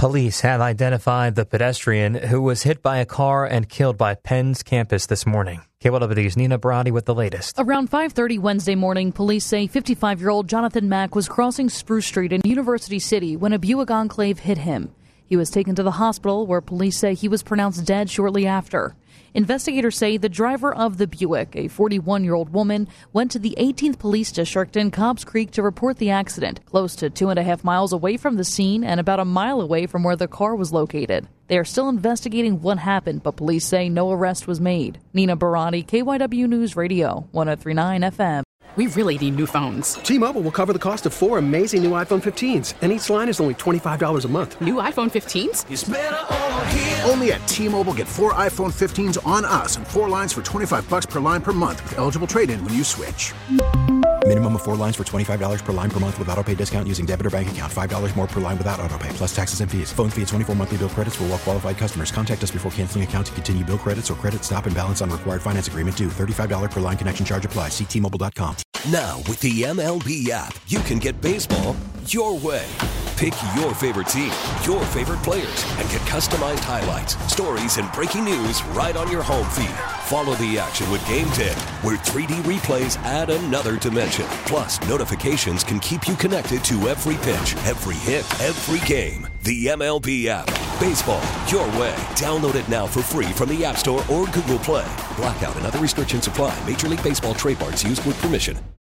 Police have identified the pedestrian who was hit by a car and killed by Penn's campus this morning. KYWD's Nina Barati with the latest. Around 5:30 Wednesday morning, police say 55-year-old Jonathan Mack was crossing Spruce Street in University City when a Buick Enclave hit him. He was taken to the hospital where police say he was pronounced dead shortly after. Investigators say the driver of the Buick, a 41-year-old woman, went to the 18th Police District in Cobbs Creek to report the accident, close to 2.5 miles away from the scene and about a mile away from where the car was located. They are still investigating what happened, but police say no arrest was made. Nina Barati, KYW News Radio, 103.9 FM. We really need new phones. T-Mobile will cover the cost of 4 amazing new iPhone 15s, and each line is only $25 a month. New iPhone 15s? It's better over here. Only at T-Mobile, get 4 iPhone 15s on us and 4 lines for $25 per line per month with eligible trade-in when you switch. Minimum of 4 lines for $25 per line per month with autopay discount using debit or bank account. $5 more per line without autopay, plus taxes and fees. Phone fee at 24 monthly bill credits for well-qualified customers. Contact us before canceling account to continue bill credits or credit stop and balance on required finance agreement due. $35 per line connection charge applies. See T-Mobile.com. Now, with the MLB app, you can get baseball your way. Pick your favorite team, your favorite players, and get customized highlights, stories, and breaking news right on your home feed. Follow the action with Game 10, where 3D replays add another dimension. Plus, notifications can keep you connected to every pitch, every hit, every game. The MLB app. Baseball your way. Download it now for free from the App Store or Google Play. Blackout and other restrictions apply. Major League Baseball trademarks used with permission.